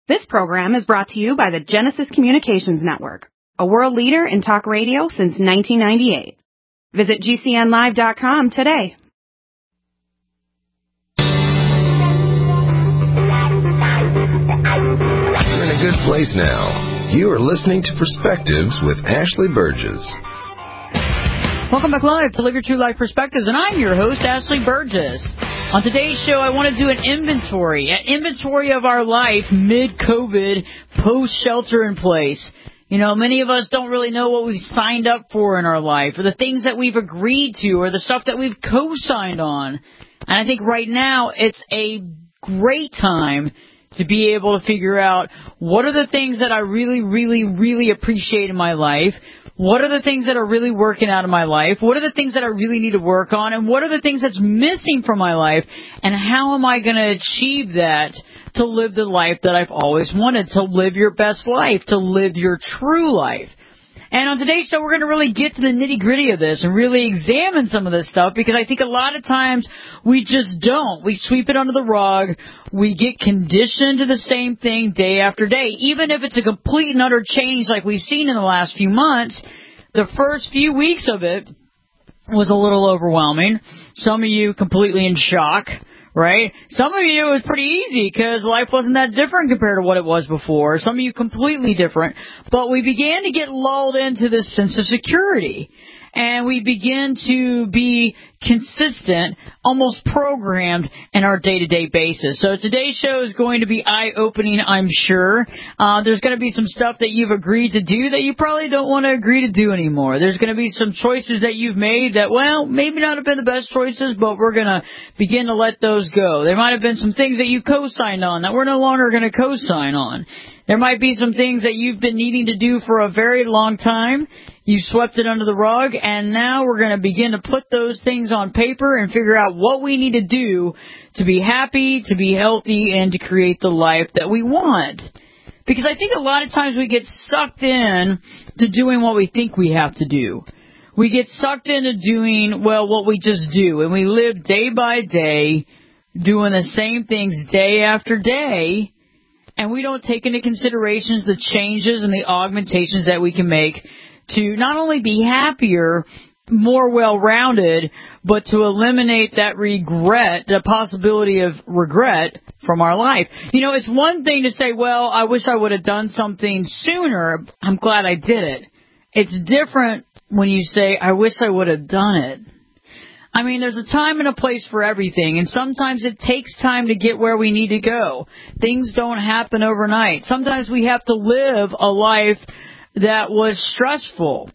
This program is brought to you by the Genesis Communications Network, a world leader in talk radio since 1998. Visit GCNlive.com today. You're in a good place now. You are listening to Perspectives with Ashley Burgess. Welcome back live to Live Your True Life Perspectives, and I'm your host, Ashley Burgess. On today's show, I want to do an inventory of our life mid-COVID, post-shelter-in-place. You know, many of us don't really know what we've signed up for in our life, or the things that we've agreed to, or the stuff that we've co-signed on. And I think right now, it's a great time to be able to figure out what are the things that I really, really, really appreciate in my life. What are the things that are really working out of my life? What are the things that I really need to work on? And what are the things that's missing from my life? And how am I going to achieve that to live the life that I've always wanted, to live your best life, to live your true life? And on today's show, we're going to really get to the nitty-gritty of this and really examine some of this stuff, because I think a lot of times we just don't. We sweep it under the rug. We get conditioned to the same thing day after day. Even if it's a complete and utter change like we've seen in the last few months, the first few weeks of it was a little overwhelming. Some of you completely in shock. Right? Some of you, it was pretty easy because life wasn't that different compared to what it was before. Some of you completely different. But we began to get lulled into this sense of security. And we begin to be consistent, almost programmed in our day-to-day basis. So today's show is going to be eye-opening, I'm sure. There's going to be some stuff that you've agreed to do that you probably don't want to agree to do anymore. There's going to be some choices that you've made that, well, maybe not have been the best choices, but we're going to begin to let those go. There might have been some things that you co-signed on that we're no longer going to co-sign on. There might be some things that you've been needing to do for a very long time. You swept it under the rug, and now we're going to begin to put those things on paper and figure out what we need to do to be happy, to be healthy, and to create the life that we want. Because I think a lot of times we get sucked in to doing what we think we have to do. We get sucked into doing, well, what we just do, and we live day by day doing the same things day after day, and we don't take into consideration the changes and the augmentations that we can make to not only be happier, more well-rounded, but to eliminate that regret, the possibility of regret from our life. You know, it's one thing to say, well, I wish I would have done something sooner. I'm glad I did it. It's different when you say, I wish I would have done it. I mean, there's a time and a place for everything, and sometimes it takes time to get where we need to go. Things don't happen overnight. Sometimes we have to live a life that was stressful.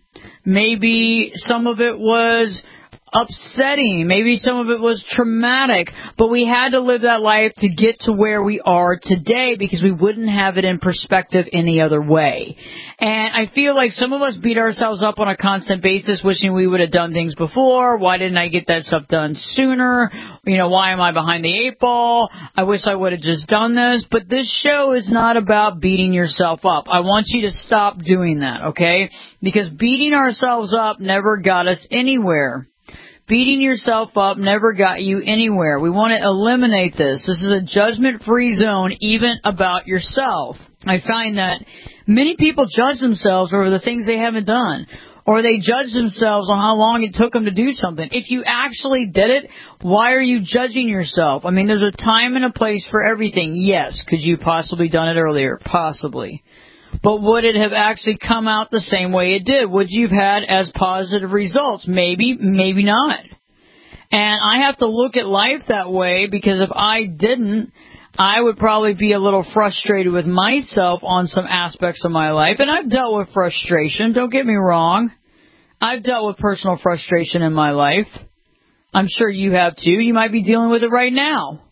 Maybe some of it was upsetting. Maybe some of it was traumatic. But we had to live that life to get to where we are today, because we wouldn't have it in perspective any other way. And I feel like some of us beat ourselves up on a constant basis, wishing we would have done things before. Why didn't I get that stuff done sooner? You know, why am I behind the 8 ball? I wish I would have just done this. But this show is not about beating yourself up. I want you to stop doing that, okay? Because beating ourselves up never got us anywhere. Beating yourself up never got you anywhere. We want to eliminate this. This is a judgment-free zone, even about yourself. I find that many people judge themselves over the things they haven't done, or they judge themselves on how long it took them to do something. If you actually did it, why are you judging yourself? I mean, there's a time and a place for everything. Yes, could you possibly done it earlier? Possibly. But would it have actually come out the same way it did? Would you have had as positive results? Maybe, maybe not. And I have to look at life that way, because if I didn't, I would probably be a little frustrated with myself on some aspects of my life. And I've dealt with frustration, don't get me wrong. I've dealt with personal frustration in my life. I'm sure you have too. You might be dealing with it right now.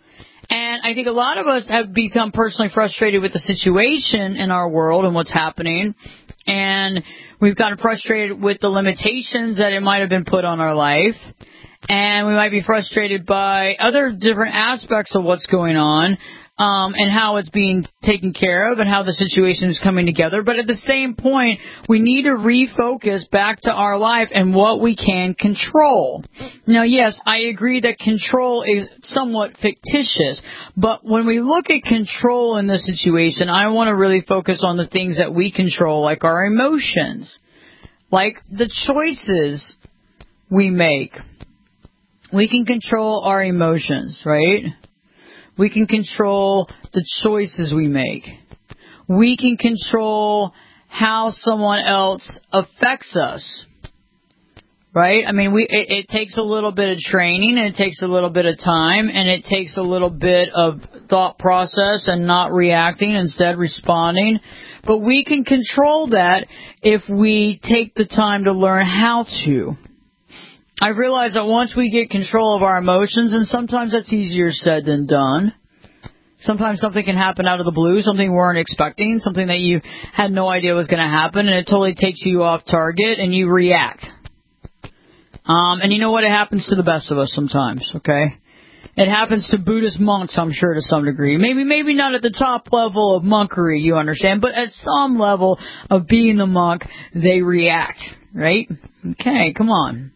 And I think a lot of us have become personally frustrated with the situation in our world and what's happening. And we've gotten frustrated with the limitations that it might have been put on our life. And we might be frustrated by other different aspects of what's going on. and how it's being taken care of and how the situation is coming together. But at the same point, we need to refocus back to our life and what we can control. Now, yes, I agree that control is somewhat fictitious, but when we look at control in this situation, I want to really focus on the things that we control, like our emotions, like the choices we make. We can control our emotions, right? We can control the choices we make. We can control how someone else affects us, right? I mean, it takes a little bit of training, and it takes a little bit of time, and it takes a little bit of thought process and not reacting, instead responding. But we can control that if we take the time to learn how to. I realize that once we get control of our emotions, and sometimes that's easier said than done. Sometimes something can happen out of the blue, something you weren't expecting, something that you had no idea was going to happen, and it totally takes you off target, and you react. And you know what? It happens to the best of us sometimes, okay? It happens to Buddhist monks, I'm sure, to some degree. Maybe not at the top level of monkery, you understand, but at some level of being a monk, they react, right? Okay, come on.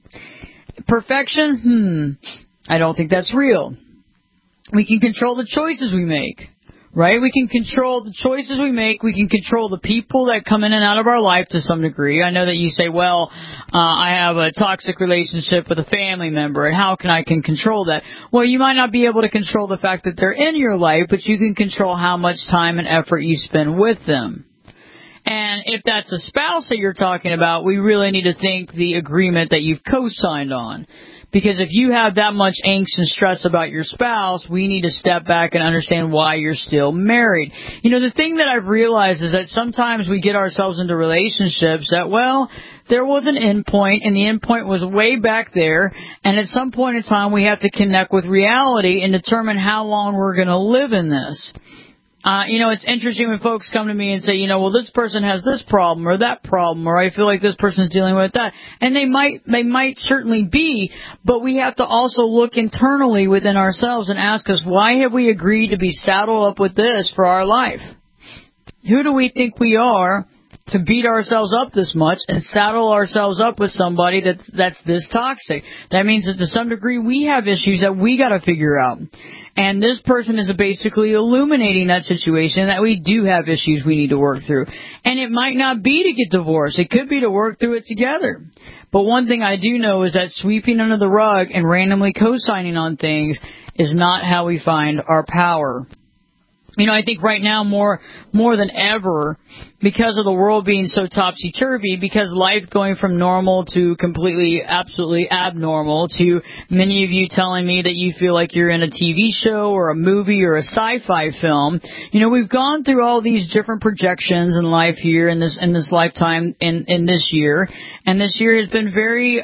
Perfection? I don't think that's real. We can control the choices we make, right? We can control the choices we make. We can control the people that come in and out of our life to some degree. I know that you say, well, I have a toxic relationship with a family member, and how can I control that? Well, you might not be able to control the fact that they're in your life, but you can control how much time and effort you spend with them. And if that's a spouse that you're talking about, we really need to think the agreement that you've co-signed on. Because if you have that much angst and stress about your spouse, we need to step back and understand why you're still married. You know, the thing that I've realized is that sometimes we get ourselves into relationships that, well, there was an end point, and the end point was way back there, and at some point in time we have to connect with reality and determine how long we're going to live in this. It's interesting when folks come to me and say, well, this person has this problem or that problem, or I feel like this person's dealing with that. And they might certainly be, but we have to also look internally within ourselves and ask us, why have we agreed to be saddled up with this for our life? Who do we think we are to beat ourselves up this much and saddle ourselves up with somebody that's this toxic? That means that to some degree we have issues that we got to figure out. And this person is basically illuminating that situation, that we do have issues we need to work through. And it might not be to get divorced. It could be to work through it together. But one thing I do know is that sweeping under the rug and randomly co-signing on things is not how we find our power. I think right now more than ever, because of the world being so topsy-turvy, because life going from normal to completely, absolutely abnormal, to many of you telling me that you feel like you're in a TV show or a movie or a sci-fi film. We've gone through all these different projections in life here in this lifetime in this year, and this year has been very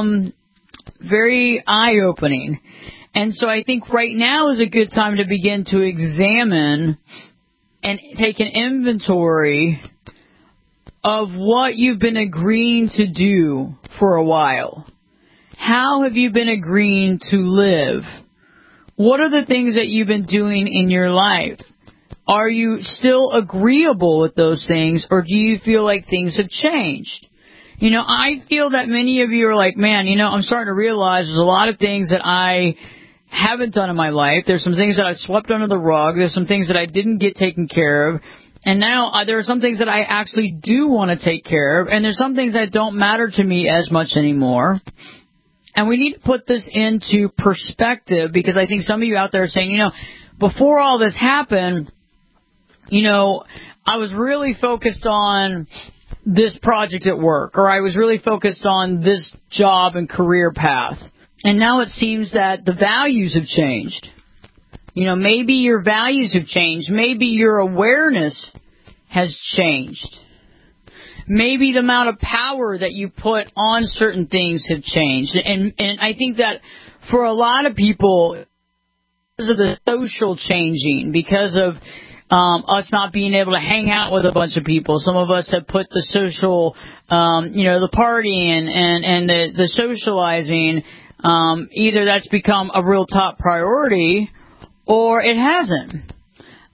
eye-opening. And so I think right now is a good time to begin to examine and take an inventory of what you've been agreeing to do for a while. How have you been agreeing to live? What are the things that you've been doing in your life? Are you still agreeable with those things, or do you feel like things have changed? I feel that many of you are like, man, I'm starting to realize there's a lot of things that I haven't done in my life. There's some things that I swept under the rug. There's some things that I didn't get taken care of. And now there are some things that I actually do want to take care of. And there's some things that don't matter to me as much anymore. And we need to put this into perspective, because I think some of you out there are saying, before all this happened, I was really focused on this project at work, or I was really focused on this job and career path. And now it seems that the values have changed. Maybe your values have changed. Maybe your awareness has changed. Maybe the amount of power that you put on certain things have changed. And I think that for a lot of people, because of the social changing, because of us not being able to hang out with a bunch of people. Some of us have put the social, the partying and the socializing, either that's become a real top priority or it hasn't.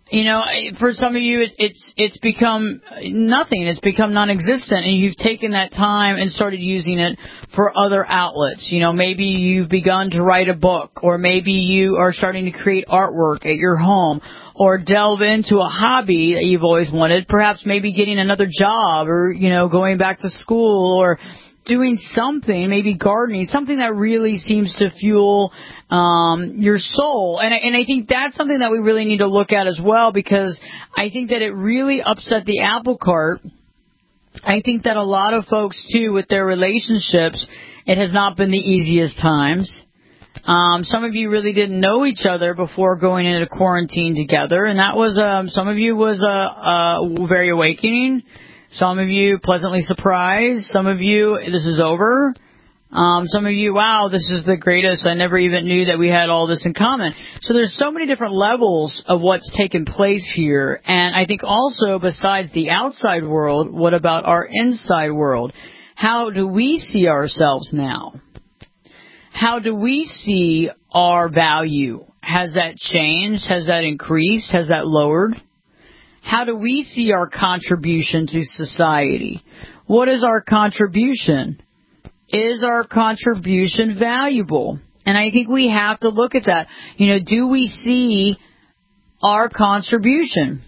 For some of you, it's become nothing. It's become non-existent, and you've taken that time and started using it for other outlets. Maybe you've begun to write a book, or maybe you are starting to create artwork at your home, or delve into a hobby that you've always wanted, perhaps maybe getting another job, or, going back to school, or doing something, maybe gardening, something that really seems to fuel your soul. And I think that's something that we really need to look at as well, because I think that it really upset the apple cart. I think that a lot of folks, too, with their relationships, it has not been the easiest times. Some of you really didn't know each other before going into quarantine together, and that was, some of you was very awakening. Some of you pleasantly surprised. Some of you, this is over. Some of you, wow, this is the greatest. I never even knew that we had all this in common. So there's so many different levels of what's taken place here. And I think also, besides the outside world, what about our inside world? How do we see ourselves now? How do we see our value? Has that changed? Has that increased? Has that lowered? How do we see our contribution to society? What is our contribution? Is our contribution valuable? And I think we have to look at that. Do we see our contribution?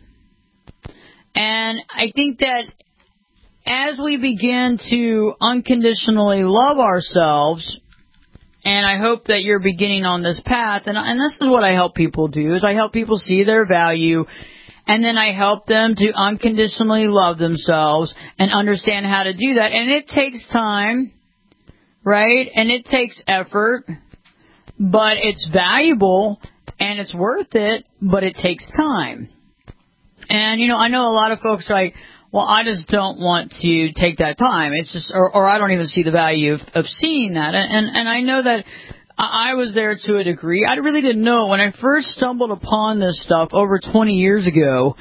And I think that as we begin to unconditionally love ourselves, and I hope that you're beginning on this path, and this is what I help people do, is I help people see their value. And then I help them to unconditionally love themselves and understand how to do that. And it takes time, right? And it takes effort, but it's valuable and it's worth it, but it takes time. And, I know a lot of folks are like, well, I just don't want to take that time. It's just, or I don't even see the value of seeing that. And I know that I was there to a degree. I really didn't know. When I first stumbled upon this stuff over 20 years ago,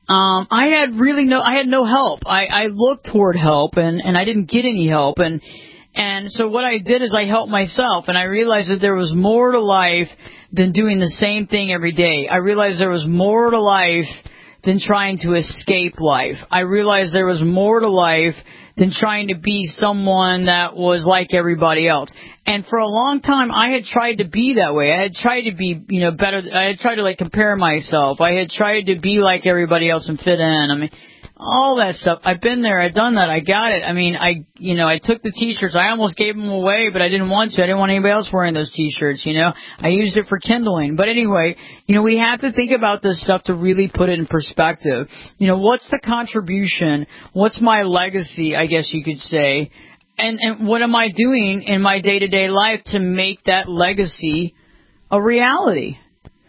I had no help. I looked toward help, and I didn't get any help. And so what I did is I helped myself, and I realized that there was more to life than doing the same thing every day. I realized there was more to life than trying to escape life. I realized there was more to life than trying to be someone that was like everybody else. And for a long time, I had tried to be that way. I had tried to be, better. I had tried to, compare myself. I had tried to be like everybody else and fit in. I mean, all that stuff. I've been there. I've done that. I got it. I mean, I took the T-shirts. I almost gave them away, but I didn't want to. I didn't want anybody else wearing those T-shirts, I used it for kindling. But anyway, we have to think about this stuff to really put it in perspective. What's the contribution? What's my legacy, I guess you could say? And what am I doing in my day-to-day life to make that legacy a reality?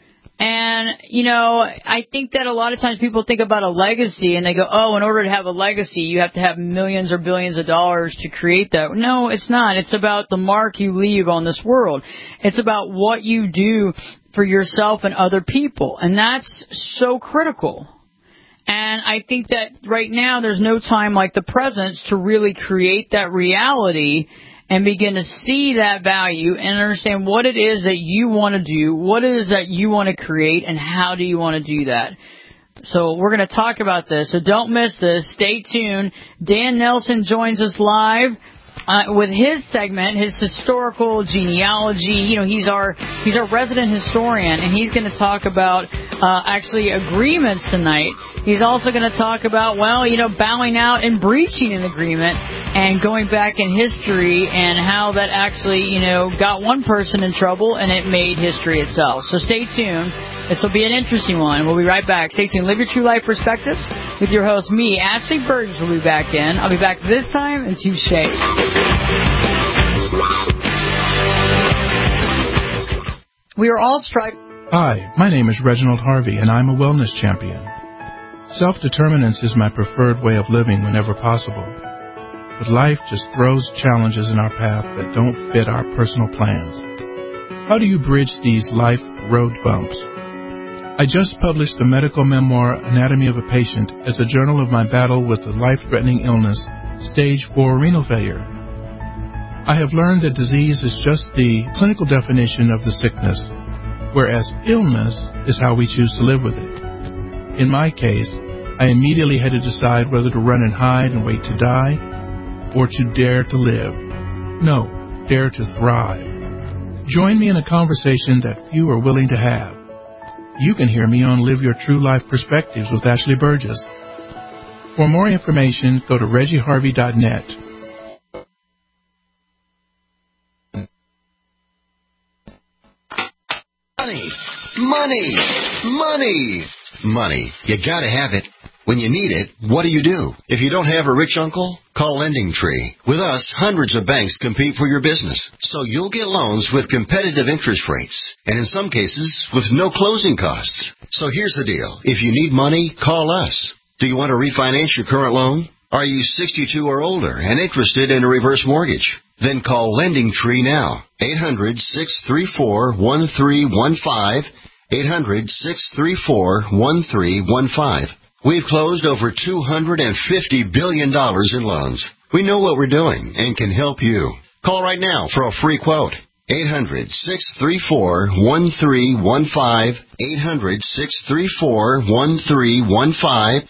And, I think that a lot of times people think about a legacy and they go, oh, in order to have a legacy, you have to have millions or billions of dollars to create that. No, it's not. It's about the mark you leave on this world. It's about what you do for yourself and other people. And that's so critical. And I think that right now there's no time like the present to really create that reality and begin to see that value and understand what it is that you want to do, what it is that you want to create, and how do you want to do that. So we're going to talk about this, so don't miss this. Stay tuned. Dan Nelson joins us live with his segment, his historical genealogy. He's our resident historian, and he's going to talk about actually agreements tonight. He's also going to talk about, bowing out and breaching an agreement and going back in history and how that actually, got one person in trouble and it made history itself. So stay tuned. This will be an interesting one. We'll be right back. Stay tuned. Live your true life perspectives with your host, me, Ashley Burgess, will be back in. I'll be back this time in 2 shades. We are all striving. Hi, my name is Reginald Harvey, and I'm a wellness champion. Self-determinance is my preferred way of living whenever possible. But life just throws challenges in our path that don't fit our personal plans. How do you bridge these life road bumps? I just published the medical memoir, Anatomy of a Patient, as a journal of my battle with the life-threatening illness, stage 4 renal failure. I have learned that disease is just the clinical definition of the sickness, whereas illness is how we choose to live with it. In my case, I immediately had to decide whether to run and hide and wait to die, or to dare to live. No, dare to thrive. Join me in a conversation that few are willing to have. You can hear me on Live Your True Life Perspectives with Ashley Burgess. For more information, go to reggieharvey.net. Money. You gotta have it. When you need it, what do? If you don't have a rich uncle, call LendingTree. With us, hundreds of banks compete for your business, so you'll get loans with competitive interest rates, and in some cases, with no closing costs. So here's the deal. If you need money, call us. Do you want to refinance your current loan? Are you 62 or older and interested in a reverse mortgage? Then call LendingTree now. 800-634-1315. 800-634-1315. We've closed over $250 billion in loans. We know what we're doing and can help you. Call right now for a free quote. 800-634-1315. 800-634-1315.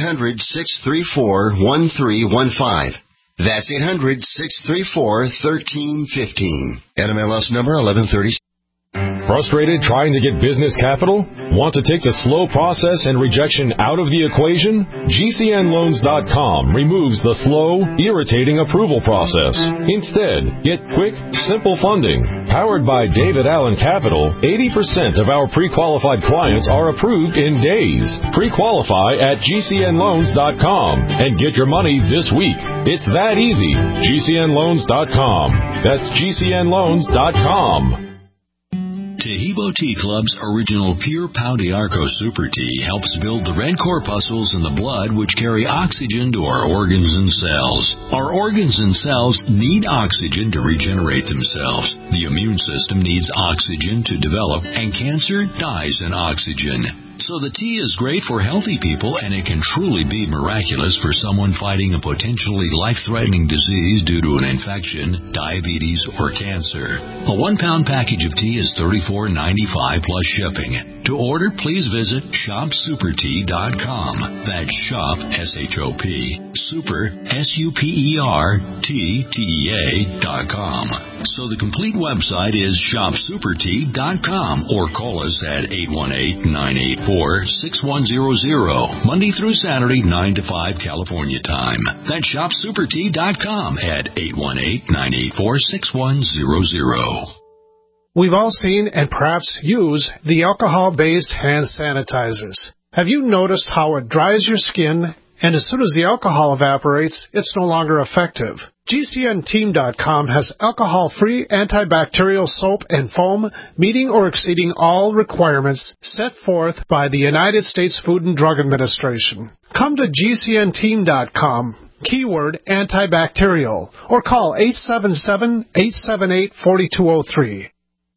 800-634-1315. That's 800-634-1315. NMLS number 1130. Frustrated trying to get business capital? Want to take the slow process and rejection out of the equation? GCNloans.com removes the slow, irritating approval process. Instead, get quick, simple funding. Powered by David Allen Capital, 80% of our pre-qualified clients are approved in days. Pre-qualify at GCNloans.com and get your money this week. It's that easy. GCNloans.com. That's GCNloans.com. Tahibo Tea Club's original Pure Pau d'Arco Super Tea helps build the red corpuscles in the blood which carry oxygen to our organs and cells. Our organs and cells need oxygen to regenerate themselves. The immune system needs oxygen to develop, and cancer dies in oxygen. So the tea is great for healthy people, and it can truly be miraculous for someone fighting a potentially life-threatening disease due to an infection, diabetes, or cancer. A 1-pound package of tea is $34.95 plus shipping. To order, please visit shopsupertea.com. That's shop, S-H-O-P, super, SUPERTEA.com. So the complete website is shopsupertea.com, or call us at 818-984-6100, Monday through Saturday, 9 to 5 California time. That's shopsupertea.com at 818-984-6100. We've all seen and perhaps use the alcohol-based hand sanitizers. Have you noticed how it dries your skin, and as soon as the alcohol evaporates, it's no longer effective? GCNteam.com has alcohol-free antibacterial soap and foam meeting or exceeding all requirements set forth by the United States Food and Drug Administration. Come to GCNteam.com, keyword antibacterial, or call 877-878-4203.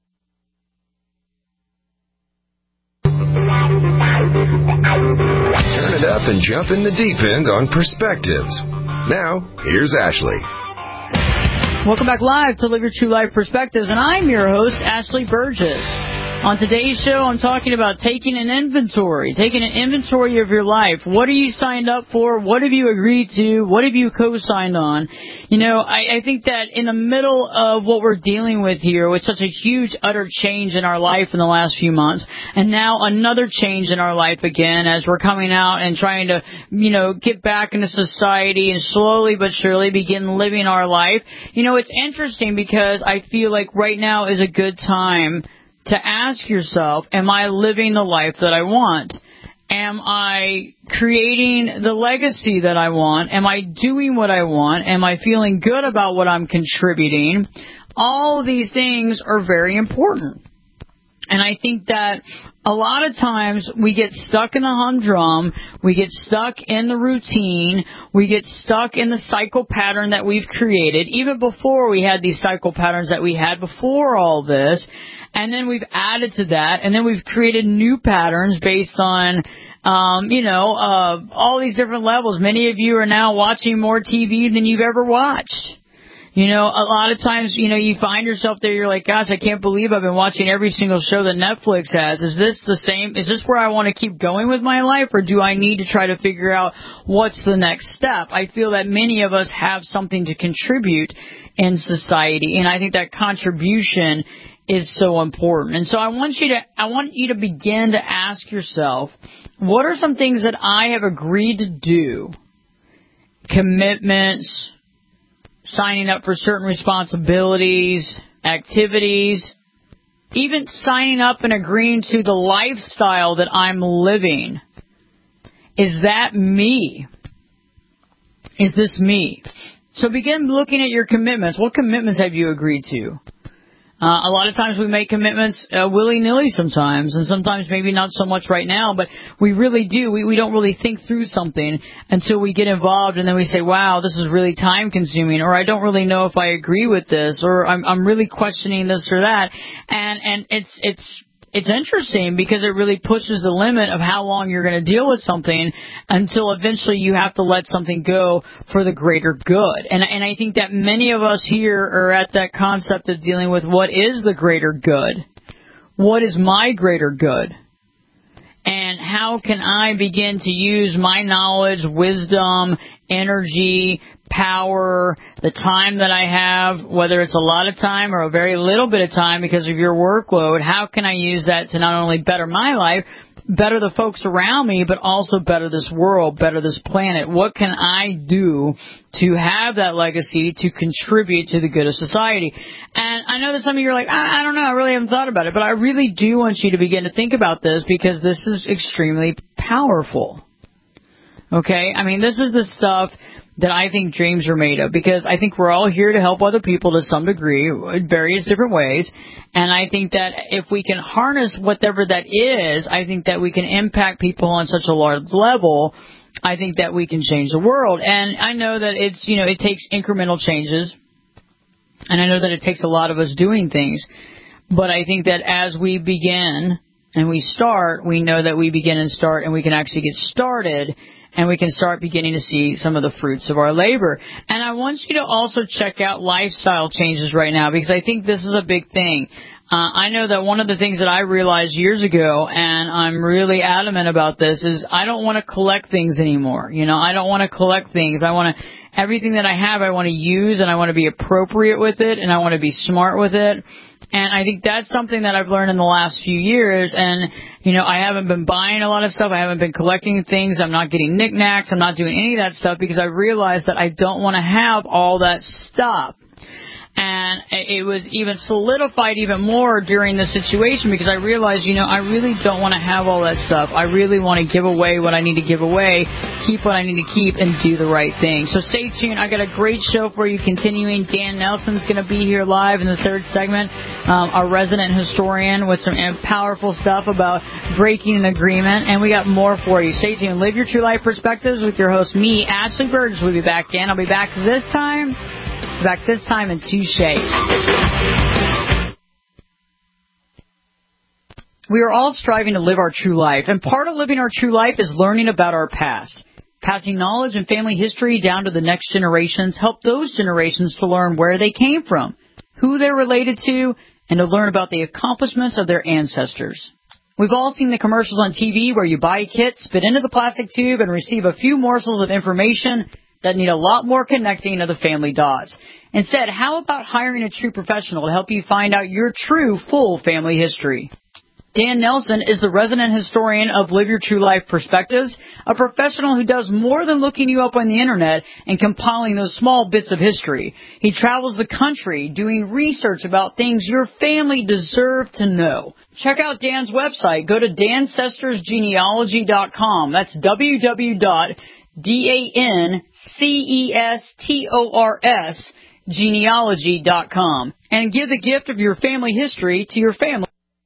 Turn it up and jump in the deep end on Perspectives. Now, here's Ashley. Welcome back live to Live Your True Life Perspectives, and I'm your host, Ashley Burgess. On today's show, I'm talking about taking an inventory of your life. What are you signed up for? What have you agreed to? What have you co-signed on? You know, I think that in the middle of what we're dealing with here, with such a huge, utter change in our life in the last few months, and now another change in our life again as we're coming out and trying to, get back into society and slowly but surely begin living our life. It's interesting because I feel like right now is a good time to ask yourself, am I living the life that I want? Am I creating the legacy that I want? Am I doing what I want? Am I feeling good about what I'm contributing? All of these things are very important. And I think that a lot of times we get stuck in the humdrum, we get stuck in the routine, we get stuck in the cycle pattern that we've created, even before we had these cycle patterns that we had before all this. And then we've added to that, and then we've created new patterns based on, all these different levels. Many of you are now watching more TV than you've ever watched. You know, a lot of times, you know, you find yourself there, you're like, gosh, I can't believe I've been watching every single show that Netflix has. Is this the same? Is this where I want to keep going with my life, or do I need to try to figure out what's the next step? I feel that many of us have something to contribute in society, and I think that contribution is so important. And so I want you to begin to ask yourself, what are some things that I have agreed to do? Commitments, signing up for certain responsibilities, activities, even signing up and agreeing to the lifestyle that I'm living. Is that me? Is this me? So begin looking at your commitments. What commitments have you agreed to? A lot of times we make commitments willy-nilly sometimes, and sometimes maybe not so much right now, but we really do. We don't really think through something until we get involved, and then we say, wow, this is really time-consuming, or I don't really know if I agree with this, or I'm really questioning this or that. And it's interesting because it really pushes the limit of how long you're going to deal with something until eventually you have to let something go for the greater good. And I think that many of us here are at that concept of dealing with what is the greater good? What is my greater good? And how can I begin to use my knowledge, wisdom, energy, power, the time that I have, whether it's a lot of time or a very little bit of time because of your workload, how can I use that to not only better my life, better the folks around me, but also better this world, better this planet? What can I do to have that legacy to contribute to the good of society? And I know that some of you are like, I don't know, I really haven't thought about it, but I really do want you to begin to think about this because this is extremely powerful. Okay? I mean, this is the stuff that I think dreams are made of, because I think we're all here to help other people to some degree in various different ways. And I think that if we can harness whatever that is, I think that we can impact people on such a large level. I think that we can change the world. And I know that it's, you know, it takes incremental changes. And I know that it takes a lot of us doing things. But I think that as we begin and we start, we know that we begin and start, and we can actually get started, and we can start beginning to see some of the fruits of our labor. And I want you to also check out lifestyle changes right now, because I think this is a big thing. I know that one of the things that I realized years ago, and I'm really adamant about this, is I don't want to collect things anymore. You know, I don't want to collect things. Everything that I have, I want to use, and I want to be appropriate with it, and I want to be smart with it. And I think that's something that I've learned in the last few years. And, you know, I haven't been buying a lot of stuff. I haven't been collecting things. I'm not getting knickknacks. I'm not doing any of that stuff because I realized that I don't want to have all that stuff. And it was even solidified even more during the situation because I realized, you know, I really don't want to have all that stuff. I really want to give away what I need to give away, keep what I need to keep, and do the right thing. So stay tuned. I got a great show for you continuing. Dan Nelson's going to be here live in the third segment, our resident historian with some powerful stuff about breaking an agreement. And we got more for you. Stay tuned. Live Your True Life Perspectives with your host, me, Ashley Burgess. We'll be back, Dan. I'll be back this time in 2 shades. We are all striving to live our true life, and part of living our true life is learning about our past. Passing knowledge and family history down to the next generations help those generations to learn where they came from, who they're related to, and to learn about the accomplishments of their ancestors. We've all seen the commercials on TV where you buy a kit, spit into the plastic tube, and receive a few morsels of information that need a lot more connecting of the family dots. Instead, how about hiring a true professional to help you find out your true, full family history? Dan Nelson is the resident historian of Live Your True Life Perspectives, a professional who does more than looking you up on the internet and compiling those small bits of history. He travels the country doing research about things your family deserve to know. Check out Dan's website. Go to dancestorsgenealogy.com. That's www.dancestors genealogy.com, and give the gift of your family history to your family.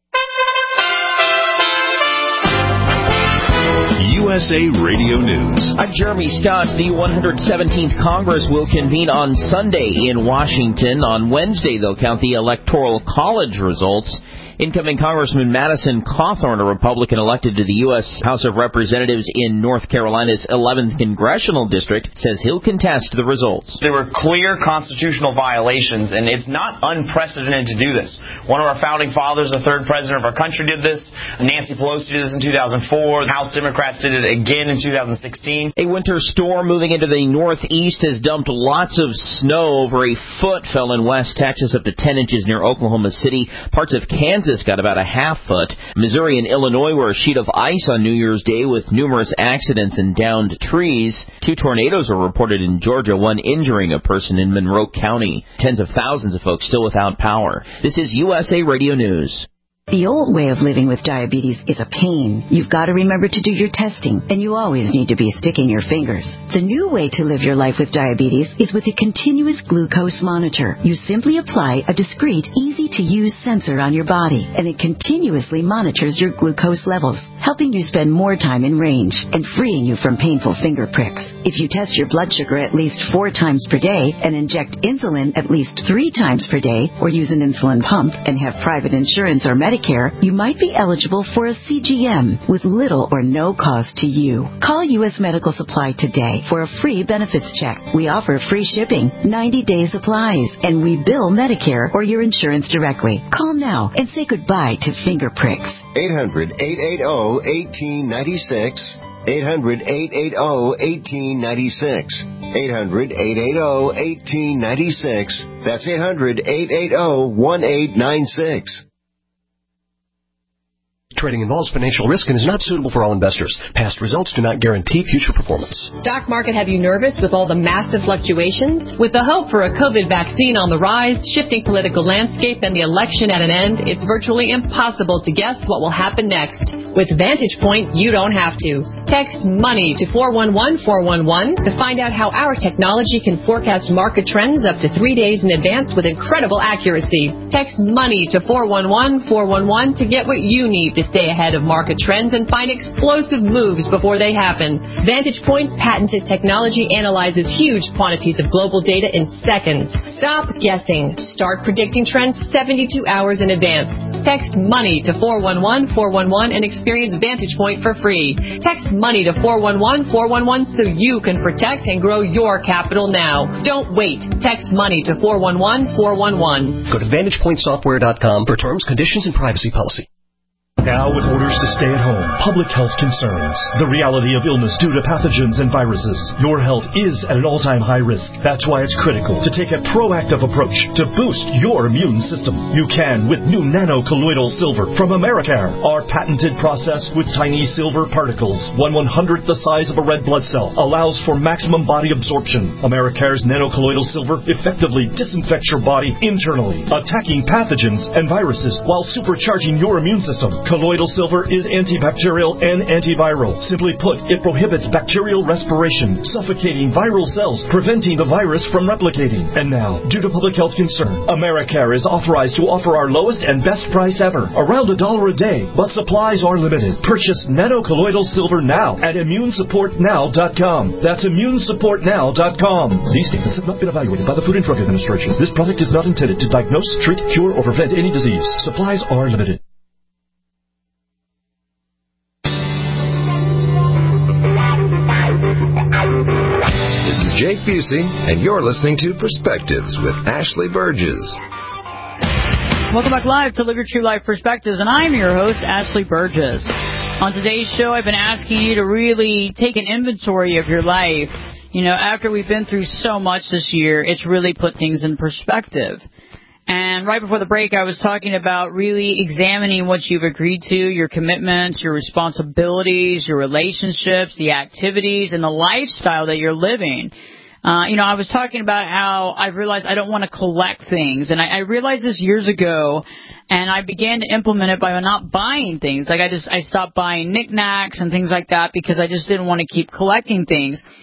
USA Radio News. I'm Jeremy Scott. The 117th Congress will convene on Sunday in Washington. On Wednesday, they'll count the Electoral College results. Incoming Congressman Madison Cawthorn, a Republican elected to the U.S. House of Representatives in North Carolina's 11th Congressional District, says he'll contest the results. There were clear constitutional violations, and it's not unprecedented to do this. One of our founding fathers, the third president of our country, did this. Nancy Pelosi did this in 2004. The House Democrats did it again in 2016. A winter storm moving into the northeast has dumped lots of snow. Over a foot fell in West Texas, up to 10 inches near Oklahoma City. Parts of Kansas got about a half foot. Missouri and Illinois were a sheet of ice on New Year's Day with numerous accidents and downed trees. 2 tornadoes were reported in Georgia, one injuring a person in Monroe County. Tens of thousands of folks still without power. This is USA Radio News. The old way of living with diabetes is a pain. You've got to remember to do your testing, and you always need to be sticking your fingers. The new way to live your life with diabetes is with a continuous glucose monitor. You simply apply a discreet, easy-to-use sensor on your body, and it continuously monitors your glucose levels, helping you spend more time in range and freeing you from painful finger pricks. If you test your blood sugar at least 4 times per day and inject insulin at least 3 times per day, or use an insulin pump and have private insurance or Medicare, you might be eligible for a CGM with little or no cost to you. Call U.S. Medical Supply today for a free benefits check. We offer free shipping, 90-day supplies, and we bill Medicare or your insurance directly. Call now and say goodbye to finger pricks. 800-880-1896. 800-880-1896. 800-880-1896. That's 800-880-1896. Trading involves financial risk and is not suitable for all investors. Past results do not guarantee future performance. Stock market have you nervous with all the massive fluctuations? With the hope for a COVID vaccine on the rise, shifting political landscape, and the election at an end, it's virtually impossible to guess what will happen next. With Vantage Point, you don't have to. Text MONEY to 411-411 to find out how our technology can forecast market trends up to 3 days in advance with incredible accuracy. Text MONEY to 411-411 to get what you need to stay ahead of market trends and find explosive moves before they happen. Vantage Point's patented technology analyzes huge quantities of global data in seconds. Stop guessing. Start predicting trends 72 hours in advance. Text MONEY to 411-411 and experience Vantage Point for free. Text MONEY to 411-411 so you can protect and grow your capital now. Don't wait. Text MONEY to 411-411. Go to VantagePointSoftware.com for terms, conditions, and privacy policy. Now with orders to stay at home, public health concerns, the reality of illness due to pathogens and viruses, your health is at an all-time high risk. That's why it's critical to take a proactive approach to boost your immune system. You can with new nano-colloidal silver from Americare. Our patented process with tiny silver particles, 1/100th the size of a red blood cell, allows for maximum body absorption. Americare's nano-colloidal silver effectively disinfects your body internally, attacking pathogens and viruses while supercharging your immune system. Colloidal silver is antibacterial and antiviral. Simply put, it prohibits bacterial respiration, suffocating viral cells, preventing the virus from replicating. And now, due to public health concern, Americare is authorized to offer our lowest and best price ever, around $1 a day, but supplies are limited. Purchase nano-colloidal silver now at ImmuneSupportNow.com. That's ImmuneSupportNow.com. These statements have not been evaluated by the Food and Drug Administration. This product is not intended to diagnose, treat, cure, or prevent any disease. Supplies are limited. This is Jake Busey, and you're listening to Perspectives with Ashley Burgess. Welcome back live to Live Your True Life Perspectives, and I'm your host, Ashley Burgess. On today's show, I've been asking you to really take an inventory of your life. You know, after we've been through so much this year, it's really put things in perspective. And right before the break, I was talking about really examining what you've agreed to, your commitments, your responsibilities, your relationships, the activities, and the lifestyle that you're living. I was talking about how I realized I don't want to collect things. And I realized this years ago, and I began to implement it by not buying things. Like I stopped buying knickknacks and things like that because I just didn't want to keep collecting things.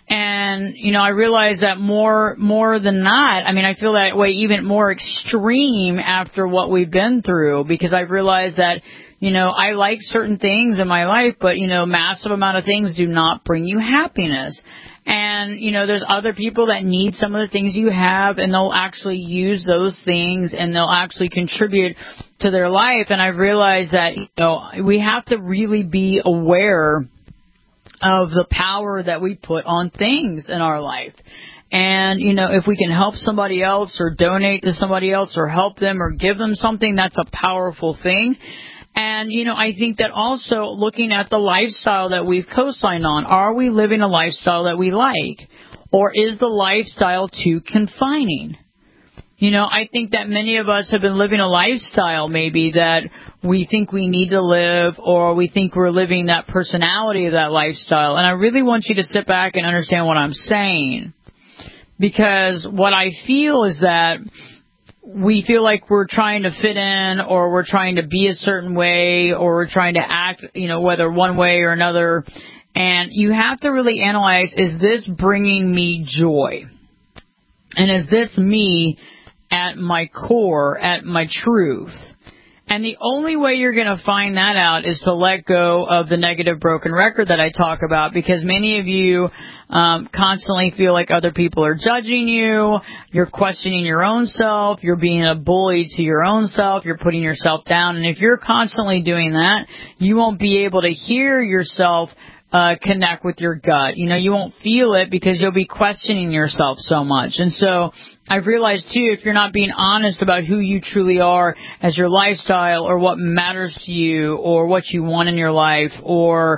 And, I realize that more than not, I feel that way even more extreme after what we've been through, because I've realized that, I like certain things in my life, but, massive amount of things do not bring you happiness. And, there's other people that need some of the things you have, and they'll actually use those things, and they'll actually contribute to their life. And I've realized that, we have to really be aware of the power that we put on things in our life. And, if we can help somebody else or donate to somebody else or help them or give them something, that's a powerful thing. And, I think that also looking at the lifestyle that we've co-signed on, are we living a lifestyle that we like? Or is the lifestyle too confining? I think that many of us have been living a lifestyle maybe that we think we need to live, or we think we're living that personality of that lifestyle. And I really want you to sit back and understand what I'm saying. Because what I feel is that we feel like we're trying to fit in, or we're trying to be a certain way, or we're trying to act, whether one way or another. And you have to really analyze, is this bringing me joy? And is this me at my core, at my truth? And the only way you're going to find that out is to let go of the negative broken record that I talk about, because many of you constantly feel like other people are judging you, you're questioning your own self, you're being a bully to your own self, you're putting yourself down. And if you're constantly doing that, you won't be able to hear yourself connect with your gut. You won't feel it because you'll be questioning yourself so much. And so I've realized, too, if you're not being honest about who you truly are as your lifestyle, or what matters to you, or what you want in your life, or,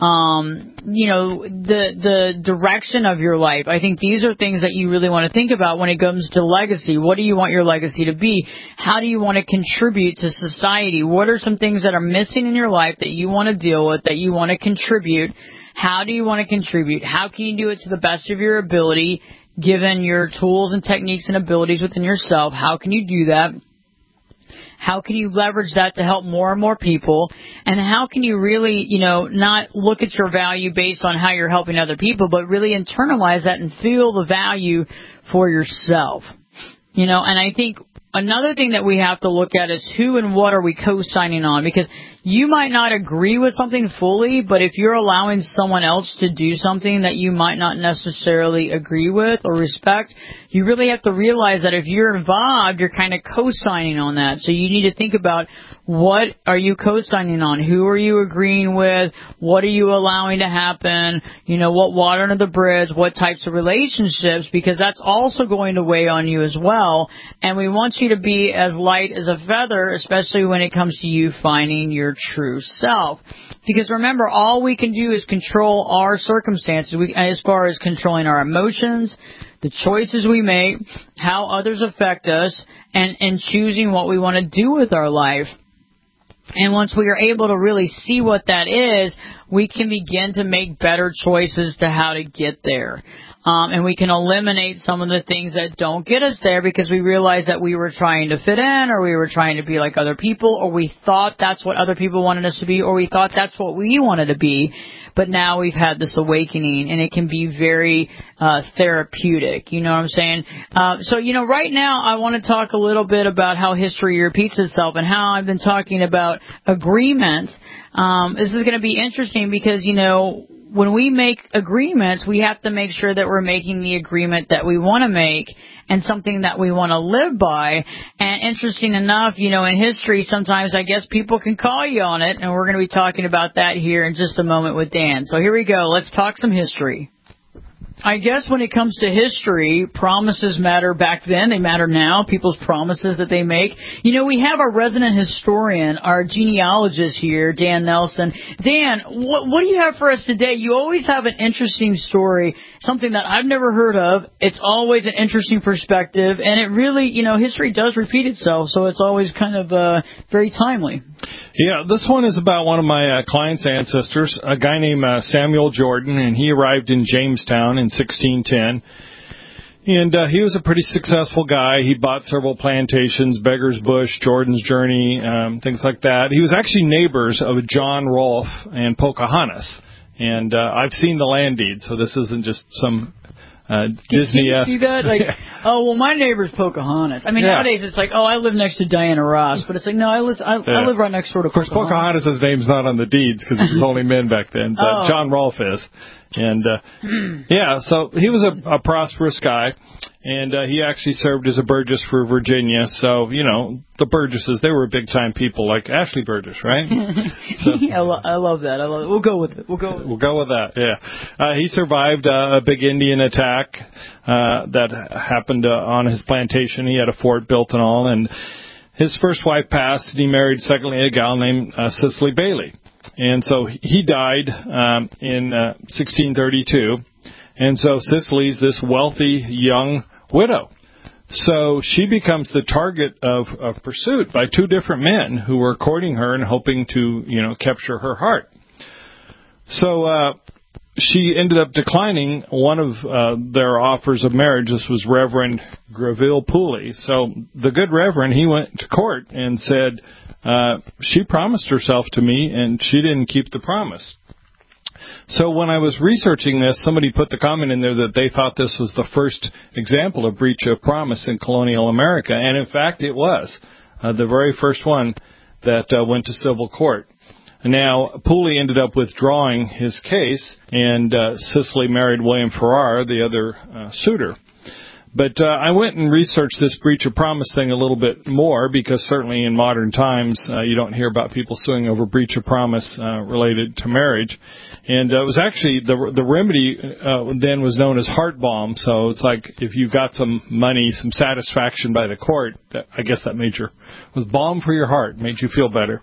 the direction of your life, I think these are things that you really want to think about when it comes to legacy. What do you want your legacy to be? How do you want to contribute to society? What are some things that are missing in your life that you want to deal with, that you want to contribute? How do you want to contribute? How can you do it to the best of your ability, given your tools and techniques and abilities within yourself? How can you do that? How can you leverage that to help more and more people? And how can you really, not look at your value based on how you're helping other people, but really internalize that and feel the value for yourself? And I think another thing that we have to look at is who and what are we co-signing on? Because you might not agree with something fully, but if you're allowing someone else to do something that you might not necessarily agree with or respect, you really have to realize that if you're involved, you're kind of co-signing on that. So you need to think about, what are you co-signing on? Who are you agreeing with? What are you allowing to happen? What water under the bridge? What types of relationships? Because that's also going to weigh on you as well. And we want you to be as light as a feather, especially when it comes to you finding your true self. Because remember, all we can do is control our circumstances, as far as controlling our emotions, the choices we make, how others affect us, and choosing what we want to do with our life. And once we are able to really see what that is, we can begin to make better choices to how to get there. And we can eliminate some of the things that don't get us there, because we realize that we were trying to fit in, or we were trying to be like other people, or we thought that's what other people wanted us to be, or we thought that's what we wanted to be. But now we've had this awakening, and it can be very therapeutic. You know what I'm saying? So right now I want to talk a little bit about how history repeats itself, and how I've been talking about agreements. This is going to be interesting because, when we make agreements, we have to make sure that we're making the agreement that we want to make and something that we want to live by. And interesting enough, in history, sometimes I guess people can call you on it, and we're going to be talking about that here in just a moment with Dan. So here we go. Let's talk some history. I guess when it comes to history, promises matter back then. They matter now, people's promises that they make. We have our resident historian, our genealogist here, Dan Nelson. Dan, what do you have for us today? You always have an interesting story, something that I've never heard of. It's always an interesting perspective, and it really, history does repeat itself, so it's always kind of very timely. Yeah, this one is about one of my client's ancestors, a guy named Samuel Jordan, and he arrived in Jamestown in 1610. And he was a pretty successful guy. He bought several plantations, Beggar's Bush, Jordan's Journey, things like that. He was actually neighbors of John Rolfe and Pocahontas. And I've seen the land deed, so this isn't just some Disney-esque. Can you see that? Like, oh, well, my neighbor's Pocahontas. I mean, nowadays it's like, oh, I live next to Diana Ross, but it's like, no, I live right next door to Pocahontas. Of course, Pocahontas' name's not on the deeds because it was only men back then, but John Rolfe is. And, so he was a prosperous guy, and he actually served as a Burgess for Virginia. So, the Burgesses, they were big-time people like Ashley Burgess, right? So, I love that. We'll go with it. We'll go with that, yeah. He survived a big Indian attack that happened on his plantation. He had a fort built and all, and his first wife passed, and he married, secondly, a gal named Cicely Bailey. And so he died in 1632, and so Cicely's this wealthy young widow. So she becomes the target of pursuit by two different men who were courting her and hoping to, capture her heart. So she ended up declining one of their offers of marriage. This was Reverend Greville Pooley. So the good Reverend, he went to court and said, she promised herself to me, and she didn't keep the promise. So when I was researching this, somebody put the comment in there that they thought this was the first example of breach of promise in colonial America, and in fact it was, the very first one that went to civil court. Now, Pooley ended up withdrawing his case, and Cicely married William Farrar, the other suitor. But I went and researched this breach of promise thing a little bit more because certainly in modern times you don't hear about people suing over breach of promise related to marriage. And it was actually the remedy then was known as heart balm. So it's like if you got some money, some satisfaction by the court, I guess that was balm for your heart, made you feel better.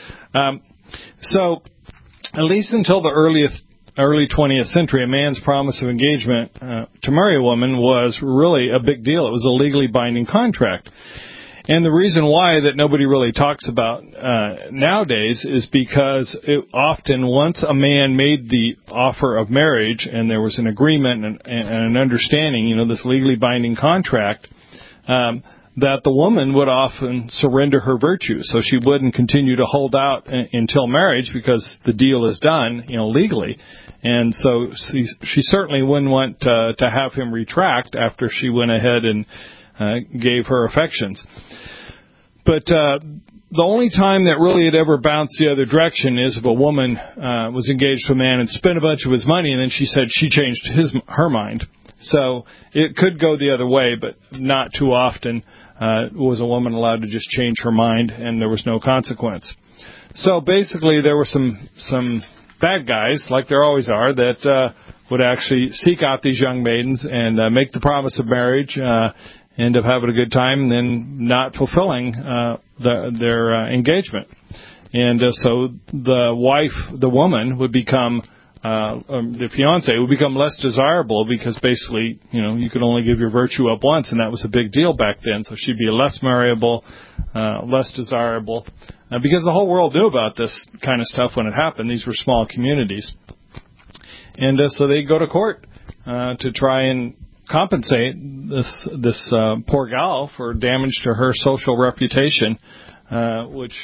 So at least until the early 20th century, a man's promise of engagement to marry a woman was really a big deal. It was a legally binding contract. And the reason why that nobody really talks about nowadays is because often once a man made the offer of marriage and there was an agreement and an understanding, this legally binding contract, that the woman would often surrender her virtue. So she wouldn't continue to hold out until marriage because the deal is done, legally. And so she certainly wouldn't want to have him retract after she went ahead and gave her affections. But the only time that really it ever bounced the other direction is if a woman was engaged to a man and spent a bunch of his money, and then she said she changed her mind. So it could go the other way, but not too often was a woman allowed to just change her mind, and there was no consequence. So basically, there were some bad guys, like there always are, that would actually seek out these young maidens and make the promise of marriage, end up having a good time, and then not fulfilling their engagement. And so the woman would become, the fiancé would become less desirable because basically, you could only give your virtue up once, and that was a big deal back then. So she'd be less marriable, less desirable, because the whole world knew about this kind of stuff when it happened. These were small communities. And so they go to court to try and compensate this poor gal for damage to her social reputation, which,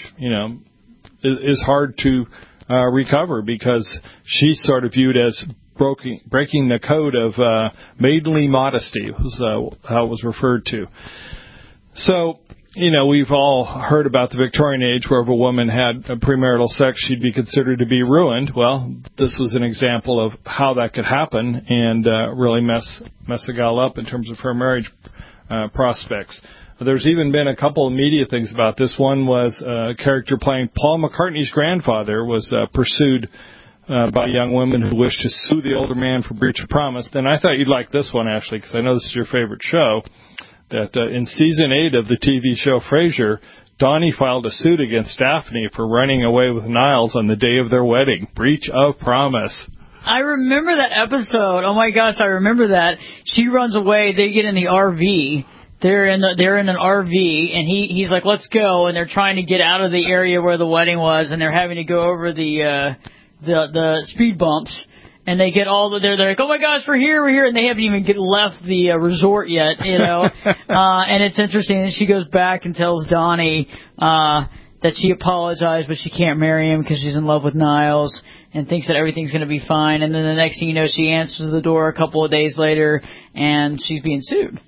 is hard to recover because she's sort of viewed as breaking the code of maidenly modesty, was how it was referred to. So, we've all heard about the Victorian age where if a woman had premarital sex, she'd be considered to be ruined. Well, this was an example of how that could happen and really mess a gal up in terms of her marriage prospects. There's even been a couple of media things about this. One was a character playing Paul McCartney's grandfather was pursued by young women who wished to sue the older man for breach of promise. Then I thought you'd like this one, Ashley, because I know this is your favorite show, that in Season 8 of the TV show Frasier, Donnie filed a suit against Daphne for running away with Niles on the day of their wedding. Breach of promise. I remember that episode. Oh, my gosh, I remember that. She runs away. They get in the RV. They're in an RV, and he's like, let's go, and they're trying to get out of the area where the wedding was, and they're having to go over the speed bumps, and they get they're like, oh my gosh, we're here, and they haven't even left the resort yet, and it's interesting, and she goes back and tells Donnie, that she apologized, but she can't marry him because she's in love with Niles and thinks that everything's going to be fine. And then the next thing you know, she answers the door a couple of days later, and she's being sued.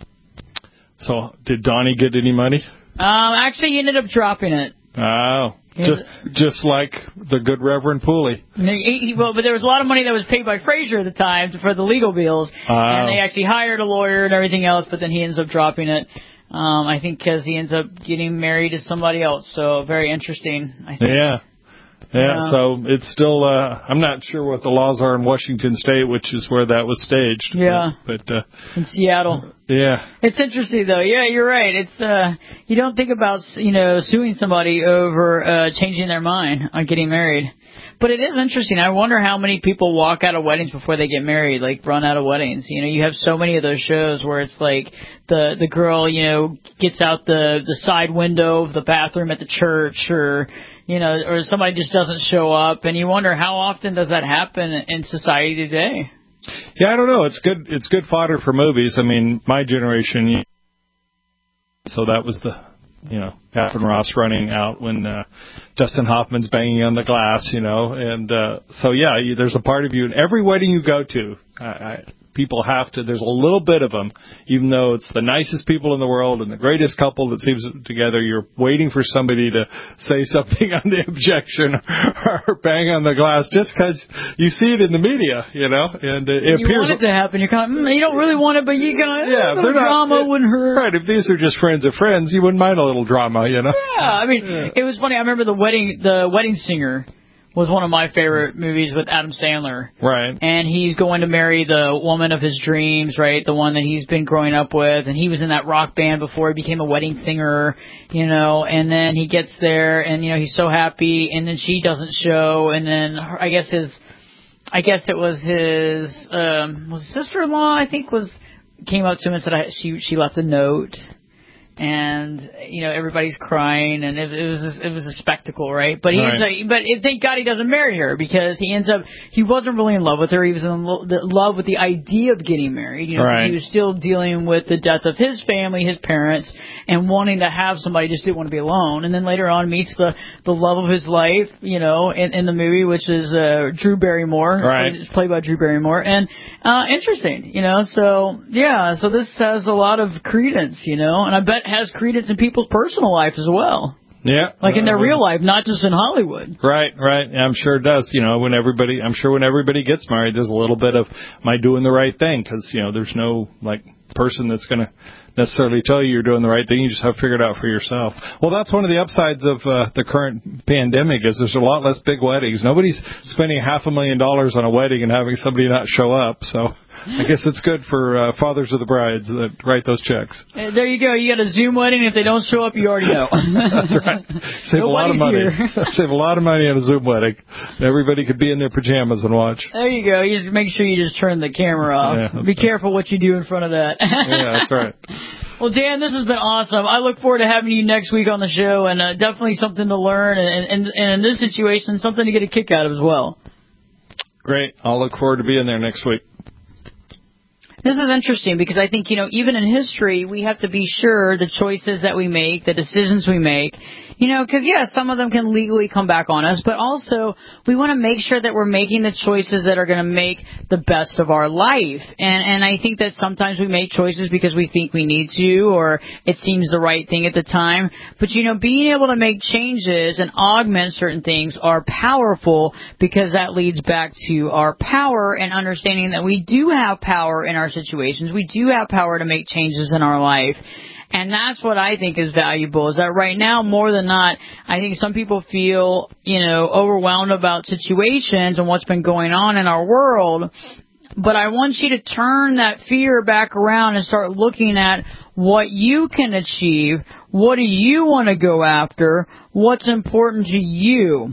So, did Donnie get any money? Actually, he ended up dropping it. Oh. Just like the good Reverend Pooley. Well, but there was a lot of money that was paid by Frazier at the time for the legal bills, and they actually hired a lawyer and everything else, but then he ends up dropping it. I think because he ends up getting married to somebody else. So very interesting, I think. Yeah, so it's still, I'm not sure what the laws are in Washington State, which is where that was staged. Yeah. But in Seattle. Yeah. It's interesting, though. Yeah, you're right. It's, you don't think about, suing somebody over changing their mind on getting married. But it is interesting. I wonder how many people walk out of weddings before they get married, like run out of weddings. You have so many of those shows where it's like the girl, gets out the side window of the bathroom at the church, or somebody just doesn't show up, and you wonder how often does that happen in society today? Yeah, I don't know. It's good fodder for movies. I mean, my generation, so that was the, Pat and Ross running out when Dustin Hoffman's banging on the glass, and so yeah, there's a part of you in every wedding you go to. People have to, there's a little bit of them, even though it's the nicest people in the world and the greatest couple that seems together, you're waiting for somebody to say something on the objection or bang on the glass just because you see it in the media, and it you appears. Want it to happen. You're kind of, you don't really want it, but you're going to, yeah, drama wouldn't hurt. Right, if these are just friends of friends, you wouldn't mind a little drama, Yeah, I mean, It was funny. I remember the Wedding Singer was one of my favorite movies with Adam Sandler. Right. And he's going to marry the woman of his dreams, right? The one that he's been growing up with. And he was in that rock band before he became a wedding singer, and then he gets there and, he's so happy, and then she doesn't show, and then I guess it was his sister-in-law, I think, came up to him and said she left a note. And everybody's crying, and it was a spectacle, right? But thank God he doesn't marry her, because he wasn't really in love with her. He was in love with the idea of getting married. He was still dealing with the death of his family, his parents, and wanting to have somebody, just didn't want to be alone. And then later on meets the love of his life, in the movie, which is Drew Barrymore. Right. It's played by Drew Barrymore, and interesting, So yeah, so this has a lot of credence, and I bet has credence in people's personal life as well. Yeah. Like in their real life, not just in Hollywood. Right. I'm sure it does. When everybody gets married, there's a little bit of, am I doing the right thing? Because, there's no, person that's going to necessarily tell you you're doing the right thing. You just have to figure it out for yourself. Well, that's one of the upsides of the current pandemic is there's a lot less big weddings. Nobody's spending $500,000 on a wedding and having somebody not show up. So I guess it's good for fathers of the brides that write those checks. There you go. You got a Zoom wedding. If they don't show up, you already know. That's right. Save a lot of money. Save a lot of money on a Zoom wedding. Everybody could be in their pajamas and watch. There you go. You just make sure you just turn the camera off. Yeah, be careful what you do in front of that. Yeah, that's right. Well, Dan, this has been awesome. I look forward to having you next week on the show, and definitely something to learn, and in this situation, something to get a kick out of as well. Great. I'll look forward to being there next week. This is interesting because I think, even in history, we have to be sure the choices that we make, the decisions we make, because, some of them can legally come back on us, but also we want to make sure that we're making the choices that are going to make the best of our life. And I think that sometimes we make choices because we think we need to, or it seems the right thing at the time. But, being able to make changes and augment certain things are powerful, because that leads back to our power and understanding that we do have power in our situations. We do have power to make changes in our life. And that's what I think is valuable, is that right now, more than not, I think some people feel, overwhelmed about situations and what's been going on in our world. But I want you to turn that fear back around and start looking at what you can achieve. What do you want to go after? What's important to you?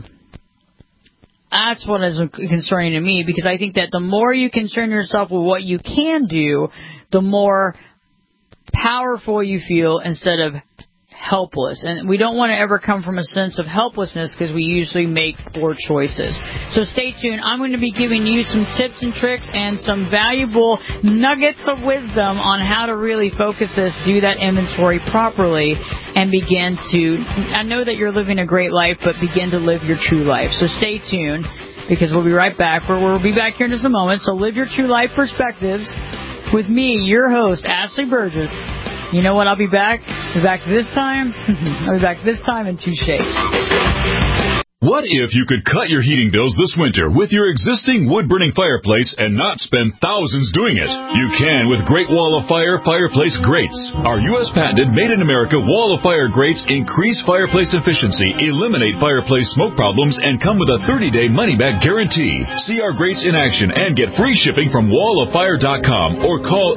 That's what is concerning to me, because I think that the more you concern yourself with what you can do, the more powerful you feel, instead of helpless. And we don't want to ever come from a sense of helplessness because we usually make poor choices. So stay tuned. I'm going to be giving you some tips and tricks and some valuable nuggets of wisdom on how to really focus this, do that inventory properly, and begin to, I know that you're living a great life, but begin to live your true life. So stay tuned, because we'll be right back. We'll be back here in just a moment. So live your true life perspectives with me, your host, Ashley Burgess. You know what? I'll be back. I'll be back this time. I'll be back this time in 2 shakes. What if you could cut your heating bills this winter with your existing wood-burning fireplace and not spend thousands doing it? You can with Great Wall of Fire fireplace grates. Our U.S. patented made-in-America Wall of Fire grates increase fireplace efficiency, eliminate fireplace smoke problems, and come with a 30-day money-back guarantee. See our grates in action and get free shipping from walloffire.com or call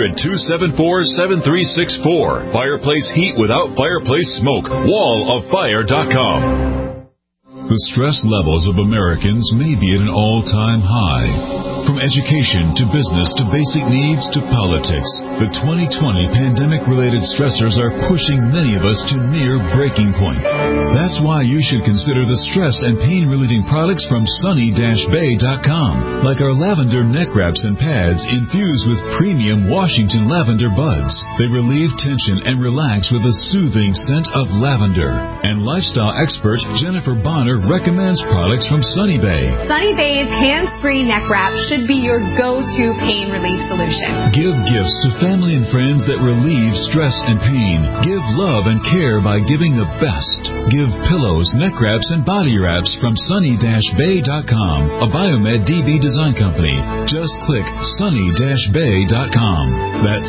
800-274-7364. Fireplace heat without fireplace smoke. walloffire.com. The stress levels of Americans may be at an all-time high. From education to business to basic needs to politics, the 2020 pandemic-related stressors are pushing many of us to near breaking point. That's why you should consider the stress and pain-relieving products from sunny-bay.com, like our lavender neck wraps and pads infused with premium Washington lavender buds. They relieve tension and relax with a soothing scent of lavender. And lifestyle expert Jennifer Bonner recommends products from Sunny Bay. Sunny Bay's hands-free neck wrap should be your go-to pain relief solution. Give gifts to family and friends that relieve stress and pain. Give love and care by giving the best. Give pillows, neck wraps, and body wraps from sunny-bay.com, a Biomed DB design company. Just click sunny-bay.com. That's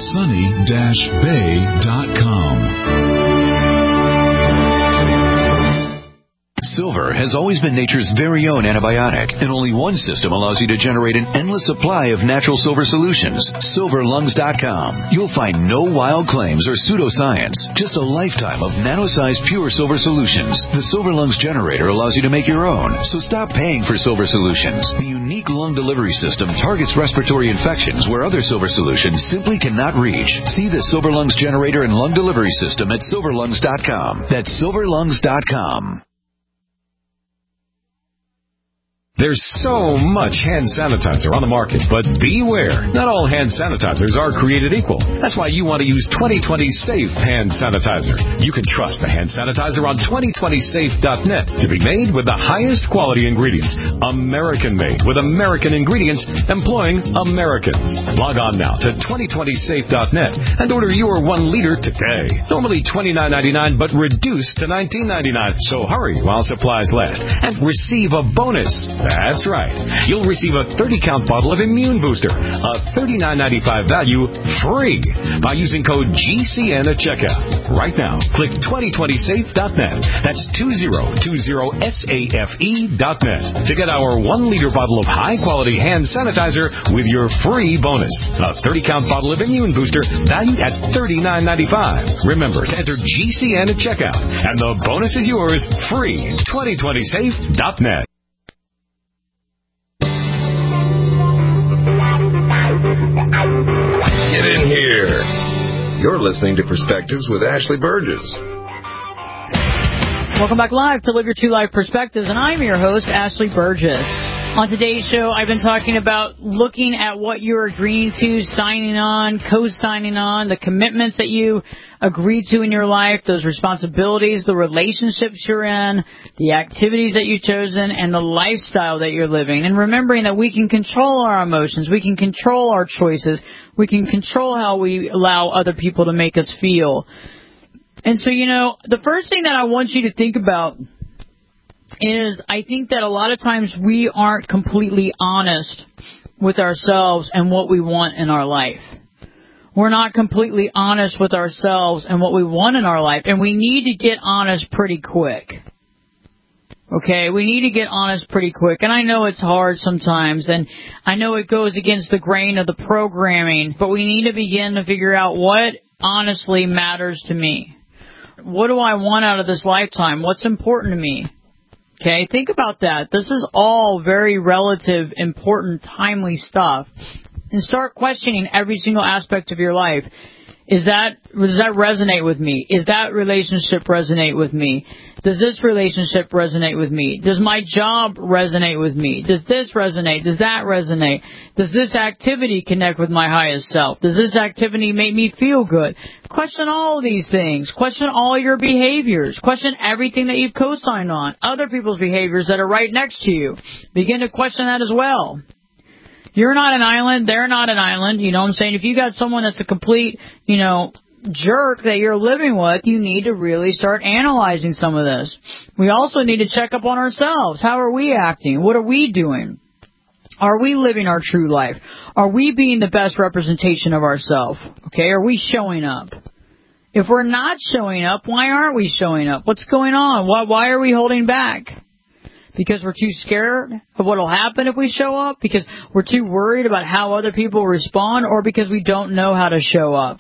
sunny-bay.com. Silver has always been nature's very own antibiotic, and only one system allows you to generate an endless supply of natural silver solutions. SilverLungs.com. You'll find no wild claims or pseudoscience, just a lifetime of nano-sized pure silver solutions. The Silver Lungs generator allows you to make your own, so stop paying for silver solutions. The unique lung delivery system targets respiratory infections where other silver solutions simply cannot reach. See the Silver Lungs generator and lung delivery system at SilverLungs.com. That's SilverLungs.com. There's so much hand sanitizer on the market, but beware. Not all hand sanitizers are created equal. That's why you want to use 2020 Safe Hand Sanitizer. You can trust the hand sanitizer on 2020safe.net to be made with the highest quality ingredients. American-made with American ingredients, employing Americans. Log on now to 2020safe.net and order your 1 liter today. Normally $29.99, but reduced to $19.99. So hurry while supplies last and receive a bonus. That's right. You'll receive a 30-count bottle of Immune Booster, a $39.95 value, free by using code GCN at checkout. Right now, click 2020safe.net. That's 2020safe.net to get our 1-liter bottle of high-quality hand sanitizer with your free bonus. A 30-count bottle of Immune Booster valued at $39.95. Remember to enter GCN at checkout, and the bonus is yours free. 2020safe.net. Get in here. You're listening to Perspectives with Ashley Burgess. Welcome back live to Live Your True Life Perspectives, and I'm your host, Ashley Burgess. On today's show, I've been talking about looking at what you're agreeing to, signing on, co-signing on, the commitments that you agree to in your life, those responsibilities, the relationships you're in, the activities that you've chosen, and the lifestyle that you're living. And remembering that we can control our emotions, we can control our choices, we can control how we allow other people to make us feel. And so, the first thing that I want you to think about is I think that a lot of times we aren't completely honest with ourselves and what we want in our life. We're not completely honest with ourselves and what we want in our life, and we need to get honest pretty quick. Okay, we need to get honest pretty quick, and I know it's hard sometimes, and I know it goes against the grain of the programming, but we need to begin to figure out what honestly matters to me. What do I want out of this lifetime? What's important to me? Okay, think about that. This is all very relative, important, timely stuff. And start questioning every single aspect of your life. Does that resonate with me? Is that relationship resonate with me? Does this relationship resonate with me? Does my job resonate with me? Does this resonate? Does that resonate? Does this activity connect with my highest self? Does this activity make me feel good? Question all of these things. Question all your behaviors. Question everything that you've co-signed on. Other people's behaviors that are right next to you. Begin to question that as well. You're not an island. They're not an island. You know what I'm saying? If you got someone that's a complete, jerk that you're living with, you need to really start analyzing some of this. We also need to check up on ourselves. How are we acting? What are we doing? Are we living our true life? Are we being the best representation of ourselves? Okay, are we showing up? If we're not showing up, why aren't we showing up? What's going on? Why are we holding back? Because we're too scared of what will happen if we show up? Because we're too worried about how other people respond? Or because we don't know how to show up?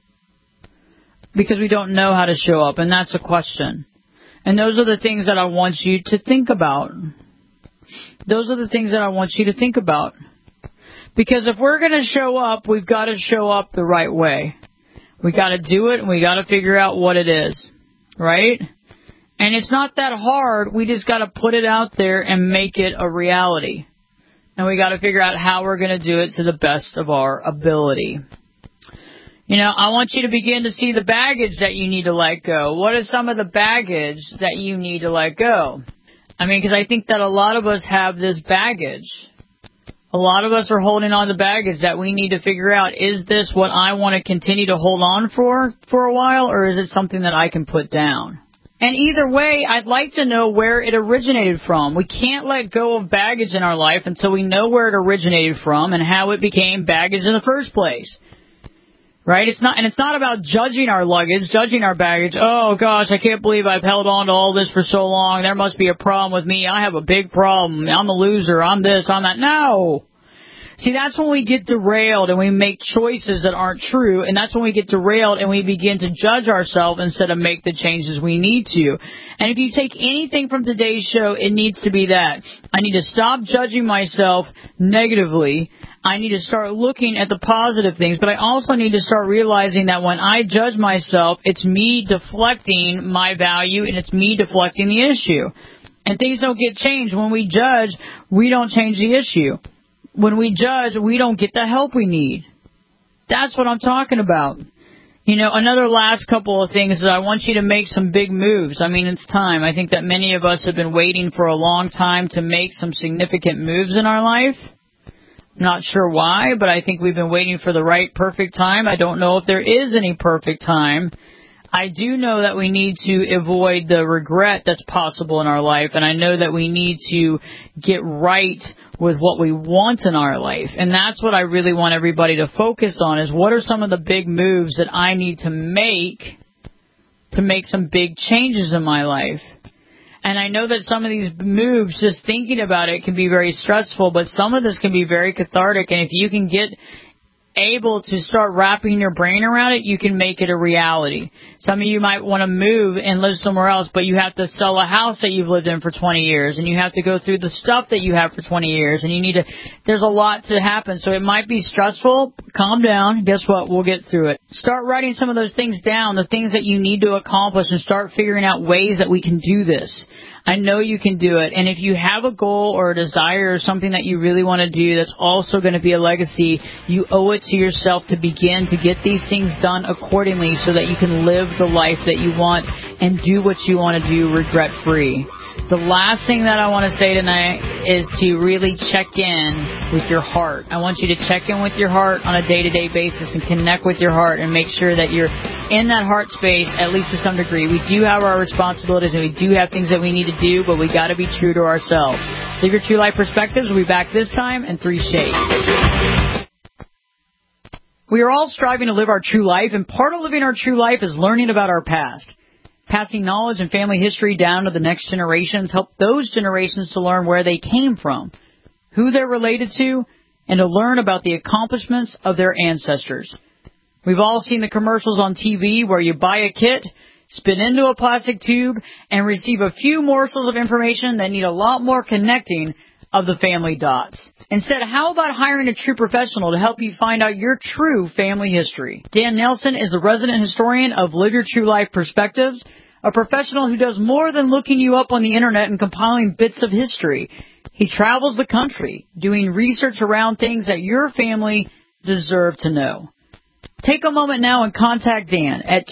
Because we don't know how to show up, and that's a question. And those are the things that I want you to think about. Those are the things that I want you to think about. Because if we're going to show up, we've got to show up the right way. We got to do it, and we got to figure out what it is. Right? And it's not that hard. We just got to put it out there and make it a reality. And we got to figure out how we're going to do it to the best of our ability. I want you to begin to see the baggage that you need to let go. What is some of the baggage that you need to let go? Because I think that a lot of us have this baggage. A lot of us are holding on to baggage that we need to figure out, is this what I want to continue to hold on for a while, or is it something that I can put down? And either way, I'd like to know where it originated from. We can't let go of baggage in our life until we know where it originated from and how it became baggage in the first place. Right? It's not about judging our luggage, judging our baggage. Oh gosh, I can't believe I've held on to all this for so long. There must be a problem with me. I have a big problem. I'm a loser. I'm this, I'm that. No. See, that's when we get derailed and we make choices that aren't true, and that's when we get derailed and we begin to judge ourselves instead of make the changes we need to. And if you take anything from today's show, it needs to be that. I need to stop judging myself negatively. I need to start looking at the positive things, but I also need to start realizing that when I judge myself, it's me deflecting my value and it's me deflecting the issue. And things don't get changed. When we judge, we don't change the issue. When we judge, we don't get the help we need. That's what I'm talking about. Another last couple of things is I want you to make some big moves. It's time. I think that many of us have been waiting for a long time to make some significant moves in our life. I'm not sure why, but I think we've been waiting for the right perfect time. I don't know if there is any perfect time. I do know that we need to avoid the regret that's possible in our life, and I know that we need to get right with what we want in our life. And that's what I really want everybody to focus on, is what are some of the big moves that I need to make some big changes in my life. And I know that some of these moves, just thinking about it, can be very stressful, but some of this can be very cathartic. And if you can get able to start wrapping your brain around it, you can make it a reality. Some of you might want to move and live somewhere else, but you have to sell a house that you've lived in for 20 years, and you have to go through the stuff that you have for 20 years, and there's a lot to happen. So it might be stressful. Calm down. Guess what? We'll get through it. Start writing some of those things down, the things that you need to accomplish, and start figuring out ways that we can do this. I know you can do it. And if you have a goal or a desire or something that you really want to do that's also going to be a legacy, you owe it to yourself to begin to get these things done accordingly so that you can live the life that you want and do what you want to do regret-free. The last thing that I want to say tonight is to really check in with your heart. I want you to check in with your heart on a day-to-day basis and connect with your heart and make sure that you're in that heart space, at least to some degree. We do have our responsibilities and we do have things that we need to do, but we got to be true to ourselves. Live Your True Life Perspectives. We'll be back this time in 3 shades. We are all striving to live our true life, and part of living our true life is learning about our past. Passing knowledge and family history down to the next generations help those generations to learn where they came from, who they're related to, and to learn about the accomplishments of their ancestors. We've all seen the commercials on TV where you buy a kit, spin into a plastic tube, and receive a few morsels of information that need a lot more connecting of the family dots. Instead, how about hiring a true professional to help you find out your true family history? Dan Nelson is the resident historian of Live Your True Life Perspectives, a professional who does more than looking you up on the internet and compiling bits of history. He travels the country doing research around things that your family deserve to know. Take a moment now and contact Dan at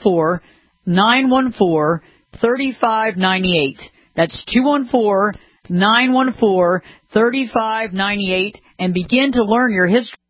214-914-3598. That's 214-914-3598 and begin to learn your history.